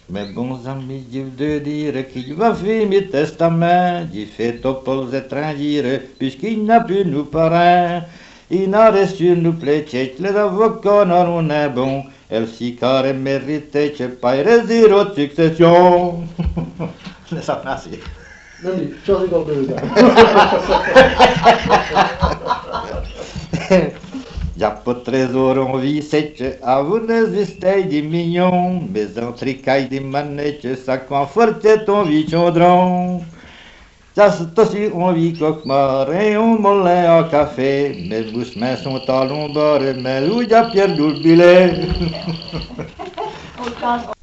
Mes bons amis, je veux dire qu'il va faire mes testaments, j'ai fait aux Pauls étrangers, puisqu'il n'a plus nous parrain. Il n'en reste sur nous plétchec, les avocats n'en ont un bon, elle si carré méritait, je paierai zéro de succession. Laisse passer. Nani, čo si koupil? Già po trésor on vit sece, a vânez vistei di mignon, mais un tricai di manece, ça conforte ton vie chaudron. Ça c'est aussi on vit coquemar, et on mollet au café, mes bouches mains sont à l'ombre, mais où y'a perdu le billet.